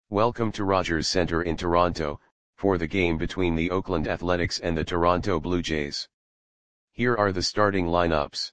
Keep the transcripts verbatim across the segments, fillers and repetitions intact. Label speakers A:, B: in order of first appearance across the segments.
A: Welcome to Rogers Centre in Toronto, for the game between the Oakland Athletics and the Toronto Blue Jays. Here are the starting lineups.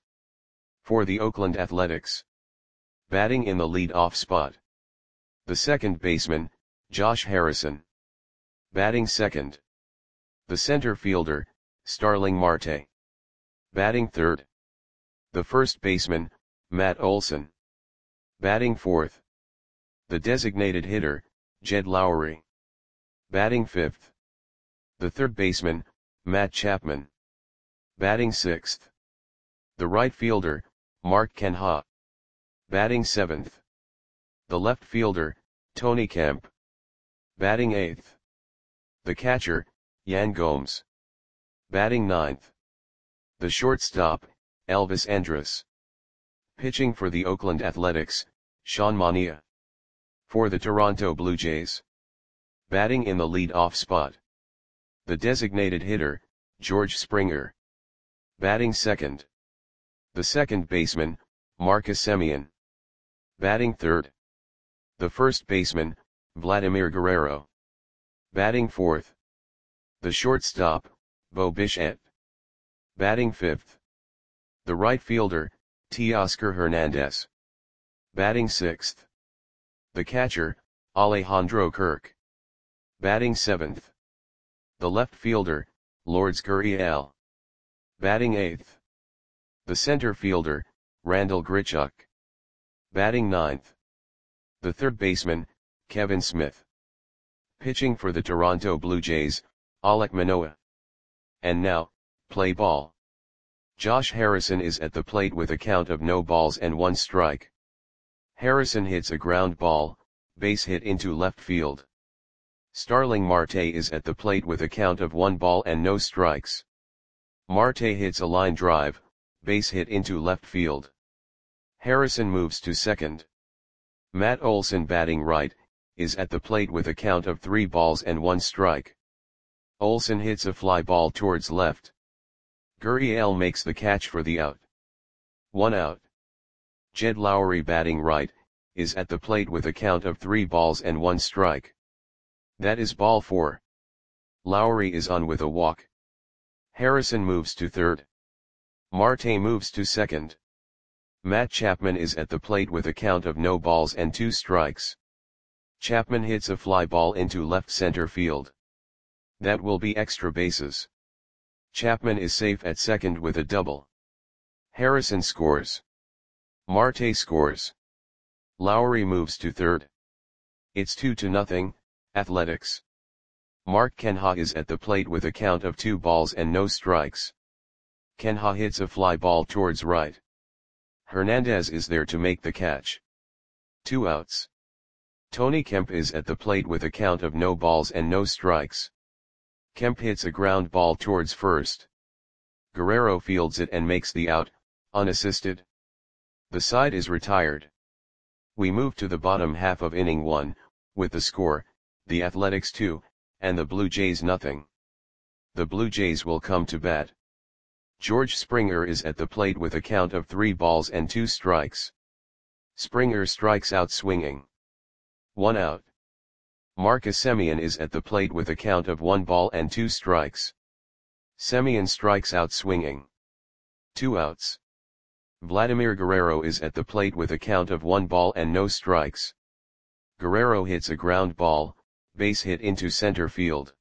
A: For the Oakland Athletics. Batting in the lead-off spot. The second baseman, Josh Harrison. Batting second. The center fielder, Starling Marte. Batting third. The first baseman, Matt Olson. Batting fourth. The designated hitter, Jed Lowrie. Batting fifth. The third baseman, Matt Chapman. Batting sixth. The right fielder, Mark Canha. Batting seventh. The left fielder, Tony Kemp. Batting eighth. The catcher, Yan Gomes. Batting ninth. The shortstop, Elvis Andrus. Pitching for the Oakland Athletics, Sean Manaea. For the Toronto Blue Jays. Batting in the lead-off spot. The designated hitter, George Springer. Batting second. The second baseman, Marcus Semien. Batting third. The first baseman, Vladimir Guerrero. Batting fourth. The shortstop, Bo Bichette. Batting fifth. The right fielder, Teoscar Hernandez. Batting sixth. The catcher, Alejandro Kirk. Batting seventh. The left fielder, Lourdes Gurriel. Batting eighth. The center fielder, Randall Grichuk. Batting ninth. The third baseman, Kevin Smith. Pitching for the Toronto Blue Jays, Alek Manoah. And now, play ball. Josh Harrison is at the plate with a count of no balls and one strike. Harrison hits a ground ball, base hit into left field. Starling Marte is at the plate with a count of one ball and no strikes. Marte hits a line drive, base hit into left field. Harrison moves to second. Matt Olson, batting right, is at the plate with a count of three balls and one strike. Olson hits a fly ball towards left. Gurriel makes the catch for the out. One out. Jed Lowrie, batting right, is at the plate with a count of three balls and one strike. That is ball four. Lowrie is on with a walk. Harrison moves to third. Marte moves to second. Matt Chapman is at the plate with a count of no balls and two strikes. Chapman hits a fly ball into left center field. That will be extra bases. Chapman is safe at second with a double. Harrison scores. Marte scores. Lowrie moves to third. It's two to nothing, Athletics. Mark Canha is at the plate with a count of two balls and no strikes. Canha hits a fly ball towards right. Hernandez is there to make the catch. Two outs. Tony Kemp is at the plate with a count of no balls and no strikes. Kemp hits a ground ball towards first. Guerrero fields it and makes the out, unassisted. The side is retired. We move to the bottom half of inning one, with the score, the Athletics two, and the Blue Jays nothing. The Blue Jays will come to bat. George Springer is at the plate with a count of three balls and two strikes. Springer strikes out swinging. One out. Marcus Semien is at the plate with a count of one ball and two strikes. Semien strikes out swinging. Two outs. Vladimir Guerrero is at the plate with a count of one ball and no strikes. Guerrero hits a ground ball, base hit into center field.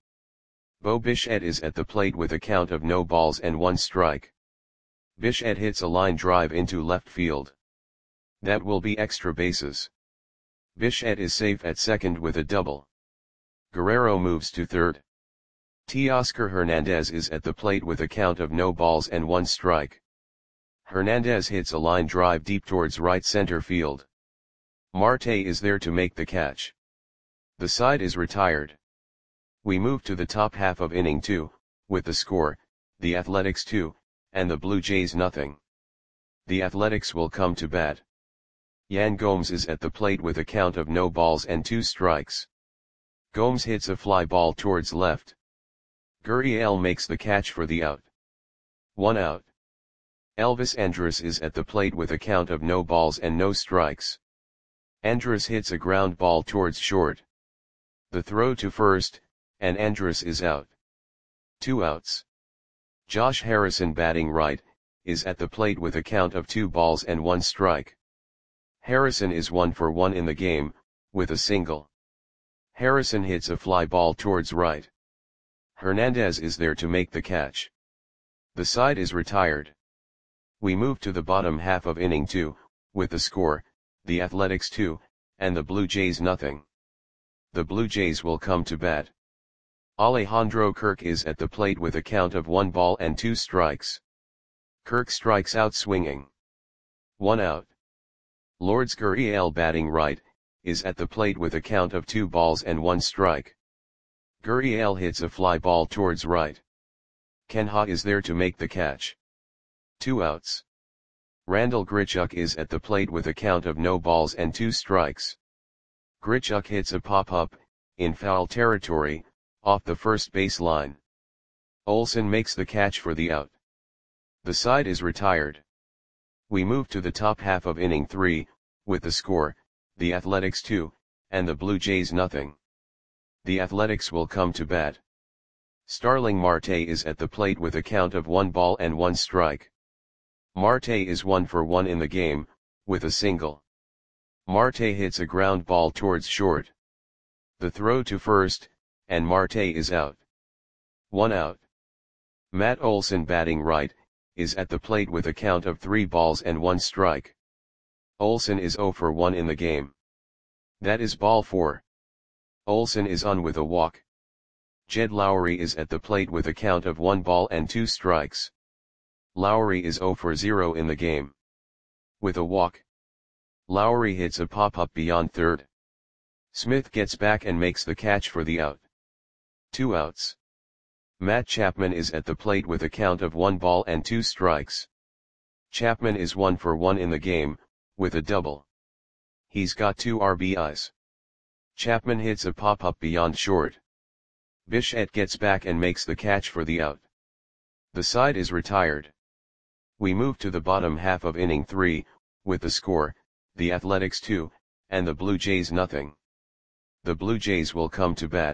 A: Bo Bichette is at the plate with a count of no balls and one strike. Bichette hits a line drive into left field. That will be extra bases. Bichette is safe at second with a double. Guerrero moves to third. Teoscar Hernandez is at the plate with a count of no balls and one strike. Hernandez hits a line drive deep towards right center field. Marte is there to make the catch. The side is retired. We move to the top half of inning two, with the score, the Athletics two, and the Blue Jays nothing. The Athletics will come to bat. Yan Gomes is at the plate with a count of no balls and two strikes. Gomes hits a fly ball towards left. Gurriel makes the catch for the out. One out. Elvis Andrus is at the plate with a count of no balls and no strikes. Andrus hits a ground ball towards short. The throw to first, and Andrus is out. Two outs. Josh Harrison batting right, is at the plate with a count of two balls and one strike. Harrison is one for one in the game, with a single. Harrison hits a fly ball towards right. Hernandez is there to make the catch. The side is retired. We move to the bottom half of inning two, with the score, the Athletics two, and the Blue Jays nothing. The Blue Jays will come to bat. Alejandro Kirk is at the plate with a count of one ball and two strikes. Kirk strikes out swinging. One out. Lourdes Gurriel batting right, is at the plate with a count of two balls and one strike. Gurriel hits a fly ball towards right. Ken Ha is there to make the catch. Two outs. Randal Grichuk is at the plate with a count of no balls and two strikes. Grichuk hits a pop-up, in foul territory, off the first base line. Olson makes the catch for the out. The side is retired. We move to the top half of inning three, with the score, the Athletics two, and the Blue Jays nothing. The Athletics will come to bat. Starling Marte is at the plate with a count of one ball and one strike. Marte is one for one in the game, with a single. Marte hits a ground ball towards short. The throw to first, and Marte is out. One out. Matt Olson batting right, is at the plate with a count of three balls and one strike. Olson is zero for one in the game. That is ball four. Olson is on with a walk. Jed Lowry is at the plate with a count of one ball and two strikes. Lowry is zero for zero in the game. With a walk. Lowry hits a pop-up beyond third. Smith gets back and makes the catch for the out. Two outs. Matt Chapman is at the plate with a count of one ball and two strikes. Chapman is one for one in the game, with a double. He's got two R B Is. Chapman hits a pop-up beyond short. Bichette gets back and makes the catch for the out. The side is retired. We move to the bottom half of inning three, with the score, the Athletics two, and the Blue Jays nothing. The Blue Jays will come to bat.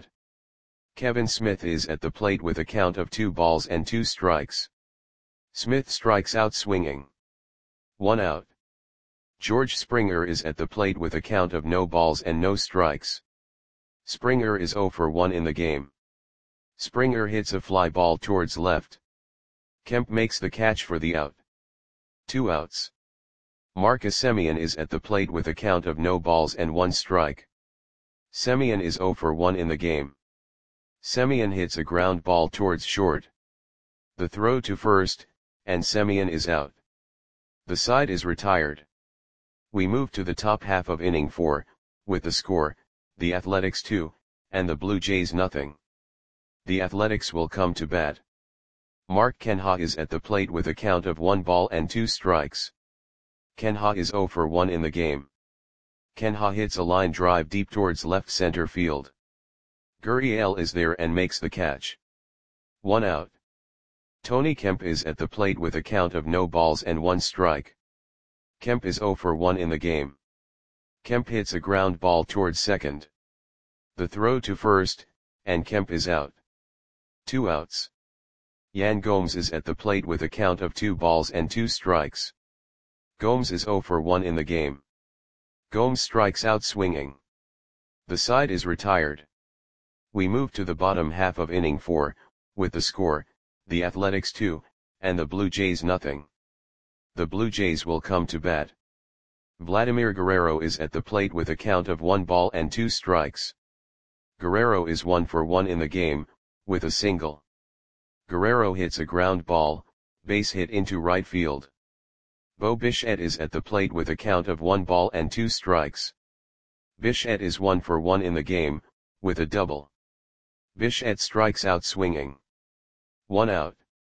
A: Kevin Smith is at the plate with a count of two balls and two strikes. Smith strikes out swinging. One out. George Springer is at the plate with a count of no balls and no strikes. Springer is zero for one in the game. Springer hits a fly ball towards left. Kemp makes the catch for the out. Two outs. Marcus Semien is at the plate with a count of no balls and one strike. Semien is zero for one in the game. Semien hits a ground ball towards short. The throw to first, and Semien is out. The side is retired. We move to the top half of inning four, with the score, the Athletics two, and the Blue Jays nothing. The Athletics will come to bat. Mark Canha is at the plate with a count of one ball and two strikes. Canha is zero for one in the game. Canha hits a line drive deep towards left center field. Gurriel is there and makes the catch. One out. Tony Kemp is at the plate with a count of no balls and one strike. Kemp is zero for one in the game. Kemp hits a ground ball towards second. The throw to first, and Kemp is out. Two outs. Yan Gomes is at the plate with a count of two balls and two strikes. Gomes is zero for one in the game. Gomes strikes out swinging. The side is retired. We move to the bottom half of inning four, with the score, the Athletics two, and the Blue Jays nothing. The Blue Jays will come to bat. Vladimir Guerrero is at the plate with a count of one ball and two strikes. Guerrero is one for one in the game, with a single. Guerrero hits a ground ball, base hit into right field. Bo Bichette is at the plate with a count of one ball and two strikes. Bichette is one for one in the game, with a double. Bichette strikes out swinging. One out.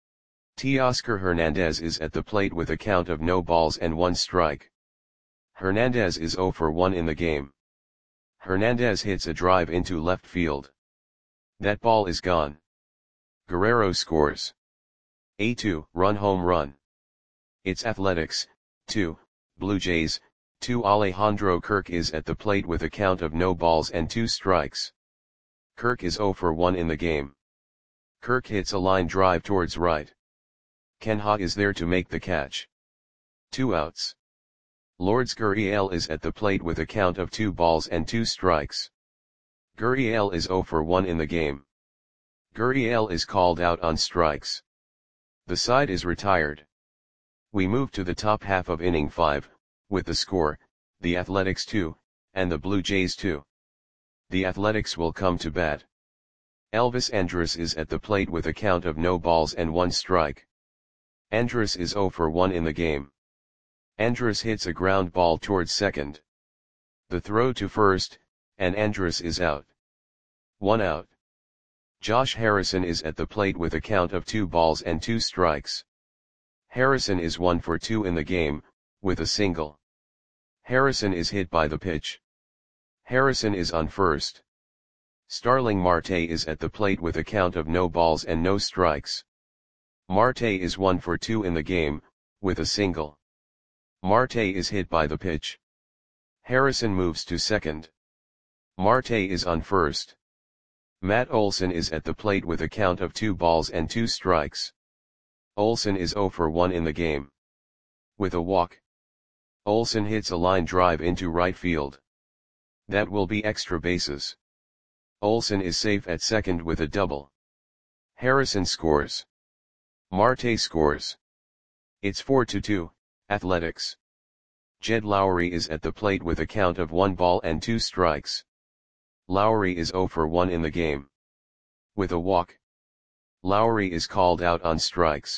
A: Teoscar Hernandez is at the plate with a count of no balls and one strike. Hernandez is zero for one in the game. Hernandez hits a drive into left field. That ball is gone. Guerrero scores. A two run home run. It's Athletics, two, Blue Jays, two. Alejandro Kirk is at the plate with a count of no balls and two strikes. Kirk is zero for one in the game. Kirk hits a line drive towards right. Ken Ha is there to make the catch. Two outs. Lourdes Gurriel is at the plate with a count of two balls and two strikes. Gurriel is zero for one in the game. Gurriel is called out on strikes. The side is retired. We move to the top half of inning five, with the score, the Athletics two, and the Blue Jays two. The Athletics will come to bat. Elvis Andrus is at the plate with a count of no balls and one strike. Andrus is zero for one in the game. Andrus hits a ground ball towards second. The throw to first, and Andrus is out. One out. Josh Harrison is at the plate with a count of two balls and two strikes. Harrison is one for two in the game, with a single. Harrison is hit by the pitch. Harrison is on first. Starling Marte is at the plate with a count of no balls and no strikes. Marte is one for two in the game, with a single. Marte is hit by the pitch. Harrison moves to second. Marte is on first. Matt Olson is at the plate with a count of two balls and two strikes. Olson is zero for one in the game. With a walk. Olson hits a line drive into right field. That will be extra bases. Olson is safe at second with a double. Harrison scores. Marte scores. It's four to two, Athletics. Jed Lowry is at the plate with a count of one ball and two strikes. Lowry is zero for one in the game. With a walk. Lowry is called out on strikes.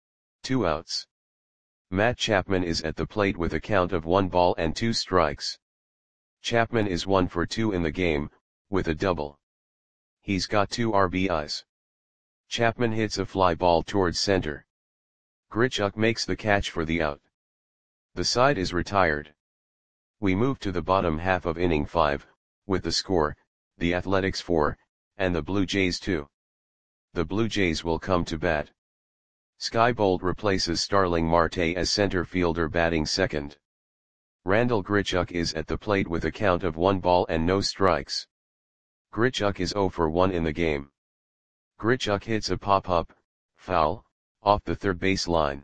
A: Two outs. Matt Chapman is at the plate with a count of one ball and two strikes. Chapman is one for two in the game, with a double. He's got two R B Is. Chapman hits a fly ball towards center. Grichuk makes the catch for the out. The side is retired. We move to the bottom half of inning five, with the score, the Athletics four, and the Blue Jays two. The Blue Jays will come to bat. Skye Bolt replaces Starling Marte as center fielder batting second. Randall Grichuk is at the plate with a count of one ball and no strikes. Grichuk is zero for one in the game. Grichuk hits a pop-up, foul, off the third base line.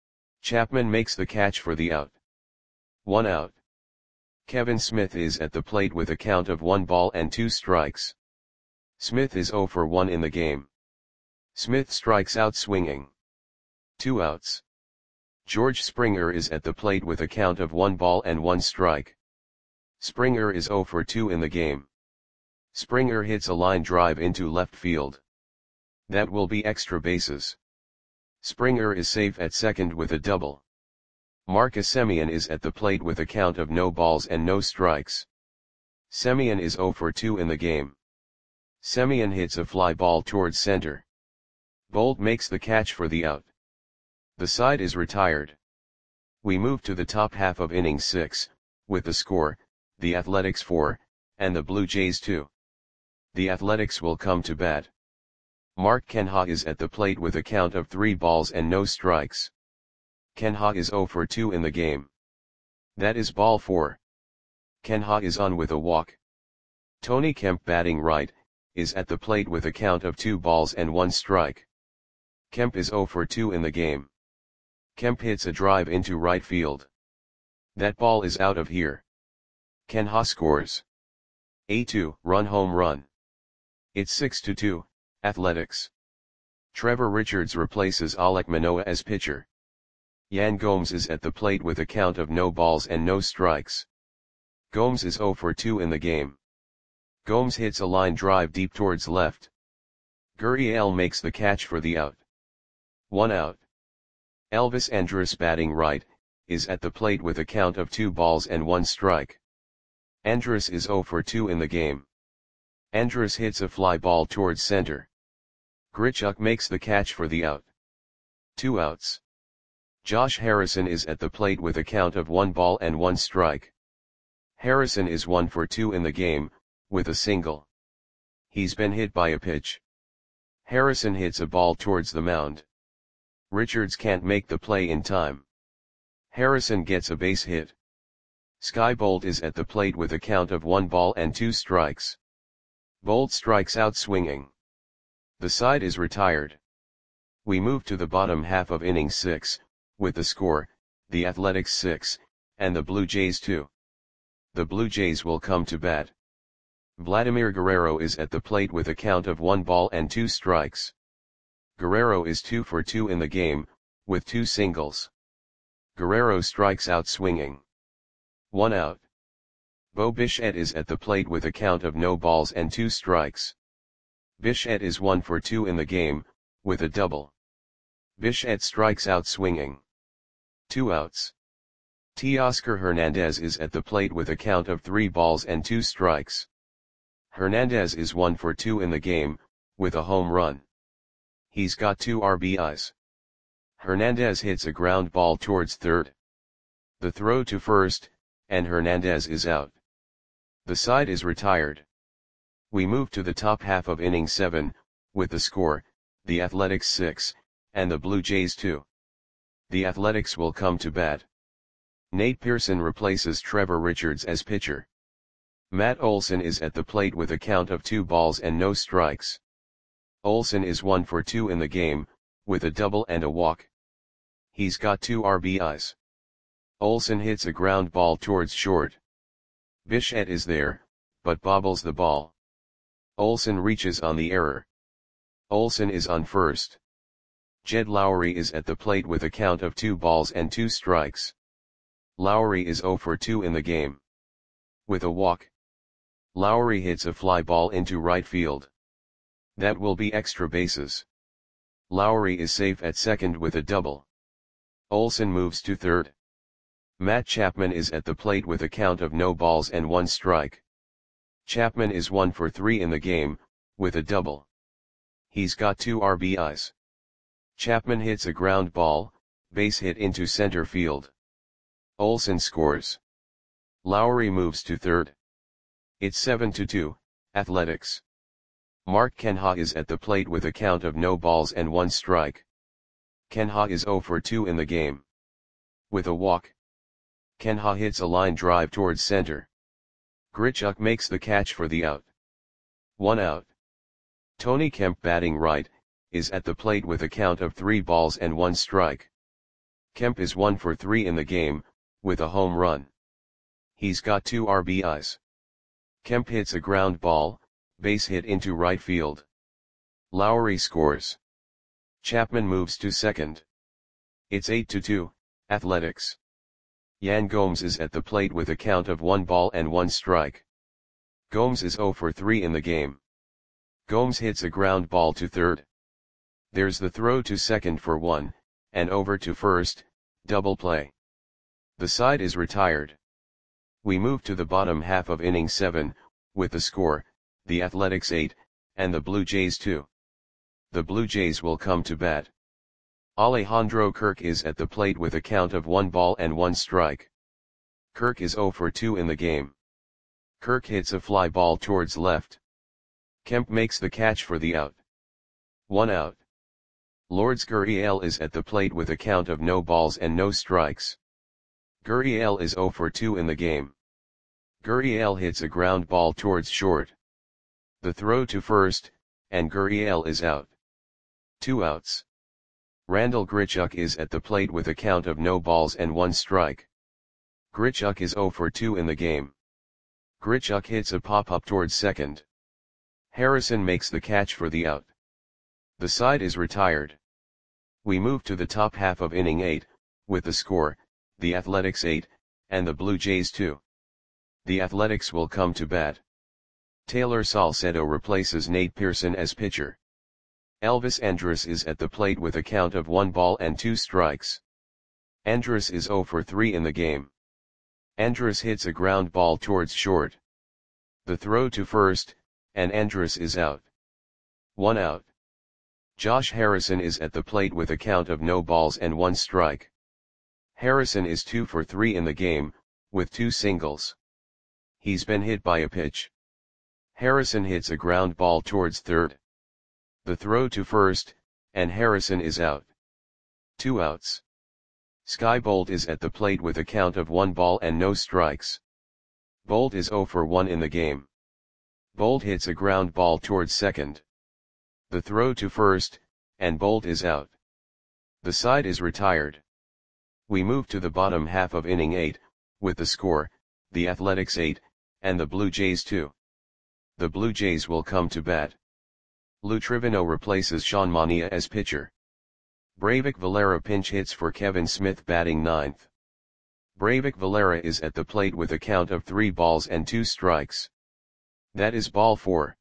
A: Chapman makes the catch for the out. One out. Kevin Smith is at the plate with a count of one ball and two strikes. Smith is zero for one in the game. Smith strikes out swinging. Two outs. George Springer is at the plate with a count of one ball and one strike. Springer is zero for two in the game. Springer hits a line drive into left field. That will be extra bases. Springer is safe at second with a double. Marcus Semien is at the plate with a count of no balls and no strikes. Semien is zero for two in the game. Semien hits a fly ball towards center. Bolt makes the catch for the out. The side is retired. We move to the top half of inning six, with the score, the Athletics four, and the Blue Jays two. The Athletics will come to bat. Mark Kenha is at the plate with a count of three balls and no strikes. Kenha is zero for two in the game. That is ball four. Kenha is on with a walk. Tony Kemp batting right, is at the plate with a count of two balls and one strike. Kemp is zero for two in the game. Kemp hits a drive into right field. That ball is out of here. Kenha scores. A two run home run. It's six to two, Athletics. Trevor Richards replaces Alek Manoah as pitcher. Yan Gomes is at the plate with a count of no balls and no strikes. Gomes is zero for two in the game. Gomes hits a line drive deep towards left. Gurriel makes the catch for the out. One out. Elvis Andrus batting right, is at the plate with a count of two balls and one strike. Andrus is zero for two in the game. Andrus hits a fly ball towards center. Grichuk makes the catch for the out. Two outs. Josh Harrison is at the plate with a count of one ball and one strike. Harrison is one for two in the game, with a single. He's been hit by a pitch. Harrison hits a ball towards the mound. Richards can't make the play in time. Harrison gets a base hit. Skye Bolt is at the plate with a count of one ball and two strikes. Bolt strikes out swinging. The side is retired. We move to the bottom half of inning six, with the score, the Athletics six, and the Blue Jays two. The Blue Jays will come to bat. Vladimir Guerrero is at the plate with a count of one ball and two strikes. Guerrero is two for two in the game, with two singles. Guerrero strikes out swinging. One out. Bo Bichette is at the plate with a count of no balls and two strikes. Bichette is one for two in the game, with a double. Bichette strikes out swinging. Two outs. Teoscar Hernandez is at the plate with a count of three balls and two strikes. Hernandez is one for two in the game, with a home run. He's got two R B Is. Hernandez hits a ground ball towards third. The throw to first, and Hernandez is out. The side is retired. We move to the top half of inning seven, with the score, the Athletics six, and the Blue Jays two. The Athletics will come to bat. Nate Pearson replaces Trevor Richards as pitcher. Matt Olson is at the plate with a count of two balls and no strikes. Olson is one for two in the game, with a double and a walk. He's got two R B Is. Olson hits a ground ball towards short. Bichette is there, but bobbles the ball. Olson reaches on the error. Olson is on first. Jed Lowry is at the plate with a count of two balls and two strikes. Lowry is zero for two in the game. With a walk. Lowry hits a fly ball into right field. That will be extra bases. Lowry is safe at second with a double. Olson moves to third. Matt Chapman is at the plate with a count of no balls and one strike. Chapman is one for three in the game, with a double. He's got two R B Is. Chapman hits a ground ball, base hit into center field. Olson scores. Lowry moves to third. It's seven to two, Athletics. Mark Kenha is at the plate with a count of no balls and one strike. Kenha is zero for two in the game. With a walk. Kenha hits a line drive towards center. Grichuk makes the catch for the out. One out. Tony Kemp, batting right, is at the plate with a count of three balls and one strike. Kemp is one for three in the game, with a home run. He's got two R B Is. Kemp hits a ground ball, base hit into right field. Lowry scores. Chapman moves to second. It's eight to two, Athletics. Yan Gomes is at the plate with a count of one ball and one strike. Gomes is zero for three in the game. Gomes hits a ground ball to third. There's the throw to second for one, and over to first, double play. The side is retired. We move to the bottom half of inning seven, with the score, the Athletics eight, and the Blue Jays two. The Blue Jays will come to bat. Alejandro Kirk is at the plate with a count of one ball and one strike. Kirk is zero for two in the game. Kirk hits a fly ball towards left. Kemp makes the catch for the out. One out. Lourdes Gurriel is at the plate with a count of no balls and no strikes. Gurriel is zero for two in the game. Gurriel hits a ground ball towards short. The throw to first, and Gurriel is out. Two outs. Randall Grichuk is at the plate with a count of no balls and one strike. Grichuk is zero for two in the game. Grichuk hits a pop-up towards second. Harrison makes the catch for the out. The side is retired. We move to the top half of inning eight, with the score, the Athletics eight, and the Blue Jays two. The Athletics will come to bat. Taylor Salcedo replaces Nate Pearson as pitcher. Elvis Andrus is at the plate with a count of one ball and two strikes. Andrus is zero for three in the game. Andrus hits a ground ball towards short. The throw to first, and Andrus is out. One out. Josh Harrison is at the plate with a count of no balls and one strike. Harrison is two for three in the game, with two singles. He's been hit by a pitch. Harrison hits a ground ball towards third. The throw to first, and Harrison is out. Two outs. Skye Bolt is at the plate with a count of one ball and no strikes. Bolt is zero for one in the game. Bolt hits a ground ball towards second. The throw to first, and Bolt is out. The side is retired. We move to the bottom half of inning eight, with the score, the Athletics eight, and the Blue Jays two. The Blue Jays will come to bat. Lou Trivino replaces Sean Mania as pitcher. Breyvic Valera pinch hits for Kevin Smith batting ninth. Breyvic Valera is at the plate with a count of three balls and two strikes. That is ball four.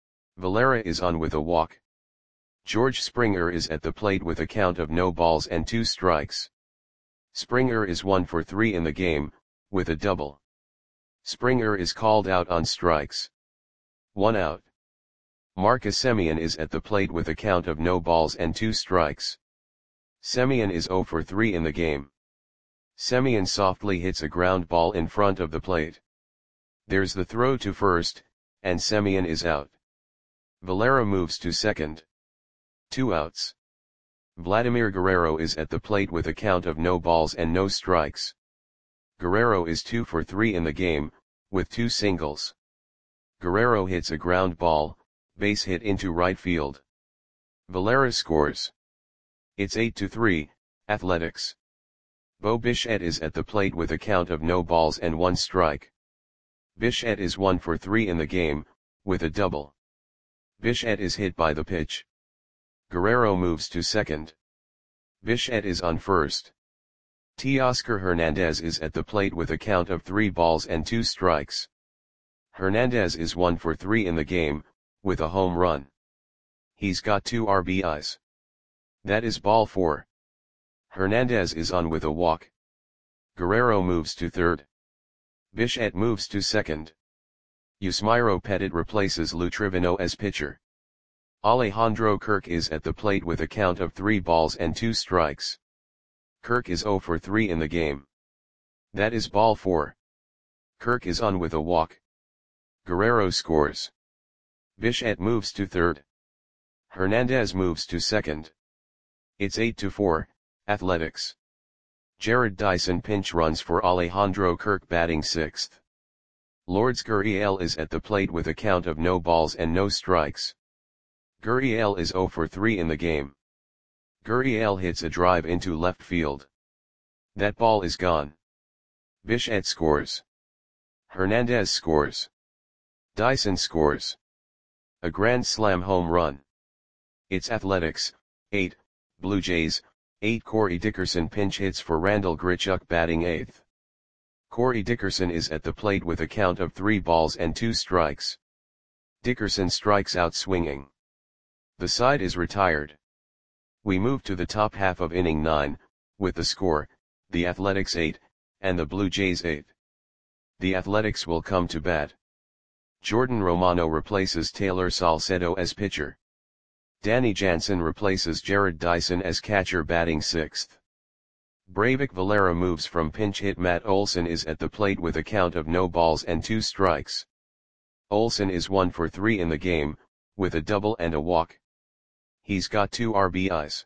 A: Valera is on with a walk. George Springer is at the plate with a count of no balls and two strikes. Springer is one for three in the game, with a double. Springer is called out on strikes. One out. Marcus Semien is at the plate with a count of no balls and two strikes. Semien is zero for three in the game. Semien softly hits a ground ball in front of the plate. There's the throw to first, and Semien is out. Valera moves to second. Two outs. Vladimir Guerrero is at the plate with a count of no balls and no strikes. Guerrero is two for three in the game, with two singles. Guerrero hits a ground ball, base hit into right field. Valera scores. It's eight to three, Athletics. Bo Bichette is at the plate with a count of no balls and one strike. Bichette is one for three in the game, with a double. Bichette is hit by the pitch. Guerrero moves to second. Bichette is on first. Teoscar Hernandez is at the plate with a count of three balls and two strikes. Hernandez is one for three in the game, with a home run. He's got two R B Is. That is ball four. Hernandez is on with a walk. Guerrero moves to third. Bichette moves to second. Yusmeiro Petit replaces Lou Trivino as pitcher. Alejandro Kirk is at the plate with a count of three balls and two strikes. Kirk is zero for three in the game. That is ball four. Kirk is on with a walk. Guerrero scores. Bichette moves to third. Hernandez moves to second. It's eight to four, Athletics. Jared Dyson pinch runs for Alejandro Kirk batting sixth. Lourdes Gurriel is at the plate with a count of no balls and no strikes. Gurriel is zero for three in the game. Gurriel hits a drive into left field. That ball is gone. Bichette scores. Hernandez scores. Dyson scores. A grand slam home run. It's Athletics, eight, Blue Jays, eight. Corey Dickerson pinch hits for Randall Grichuk batting eighth. Corey Dickerson is at the plate with a count of three balls and two strikes. Dickerson strikes out swinging. The side is retired. We move to the top half of inning nine, with the score, the Athletics eight, and the Blue Jays eight. The Athletics will come to bat. Jordan Romano replaces Taylor Salcedo as pitcher. Danny Jansen replaces Jared Dyson as catcher batting sixth. Breyvic Valera moves from pinch hit. Matt Olson is at the plate with a count of no balls and two strikes. Olson is one for three in the game, with a double and a walk. He's got two R B Is.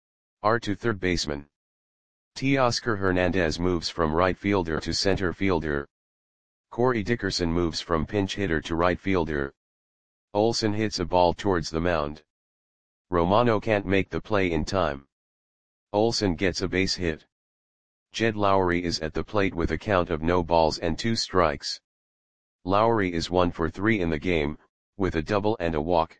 A: R to third baseman. Teoscar Hernandez moves from right fielder to center fielder. Corey Dickerson moves from pinch hitter to right fielder. Olson hits a ball towards the mound. Romano can't make the play in time. Olson gets a base hit. Jed Lowry is at the plate with a count of no balls and two strikes. Lowry is one for three in the game, with a double and a walk.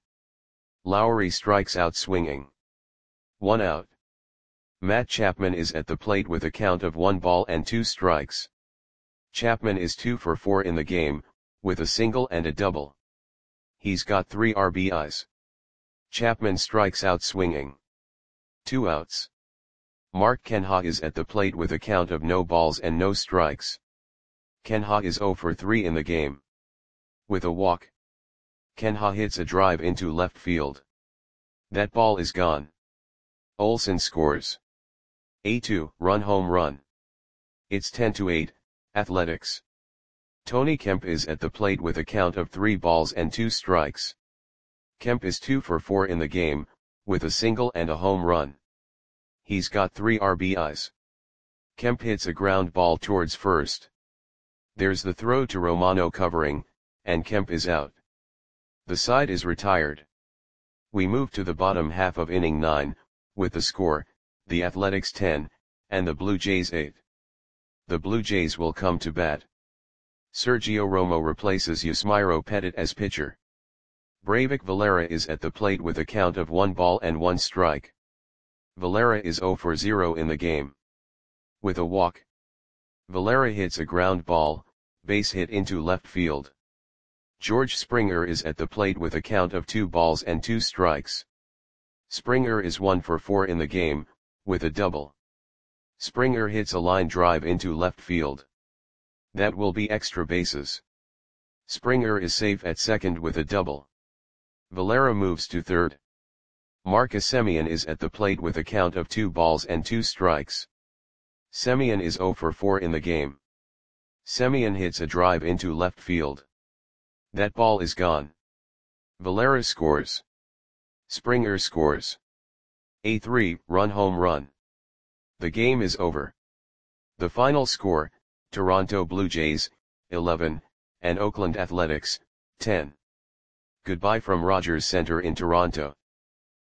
A: Lowry strikes out swinging. One out. Matt Chapman is at the plate with a count of one ball and two strikes. Chapman is two for four in the game, with a single and a double. He's got three R B Is. Chapman strikes out swinging. Two outs. Mark Kenha is at the plate with a count of no balls and no strikes. Kenha is zero for three in the game. With a walk. Kenha hits a drive into left field. That ball is gone. Olson scores. A two run home run. It's ten to eight, Athletics. Tony Kemp is at the plate with a count of three balls and two strikes. Kemp is two for four in the game, with a single and a home run. He's got three R B Is. Kemp hits a ground ball towards first. There's the throw to Romano covering, and Kemp is out. The side is retired. We move to the bottom half of inning nine, with the score, the Athletics ten, and the Blue Jays eight. The Blue Jays will come to bat. Sergio Romo replaces Yusmeiro Petit as pitcher. Breyvic Valera is at the plate with a count of one ball and one strike. Valera is zero for zero in the game. With a walk, Valera hits a ground ball, base hit into left field. George Springer is at the plate with a count of two balls and two strikes. Springer is one for four in the game, with a double. Springer hits a line drive into left field. That will be extra bases. Springer is safe at second with a double. Valera moves to third. Marcus Semien is at the plate with a count of two balls and two strikes. Semien is zero for four in the game. Semien hits a drive into left field. That ball is gone. Valera scores. Springer scores. A three-run home run. The game is over. The final score, Toronto Blue Jays, eleven, and Oakland Athletics, ten. Goodbye from Rogers Center in Toronto.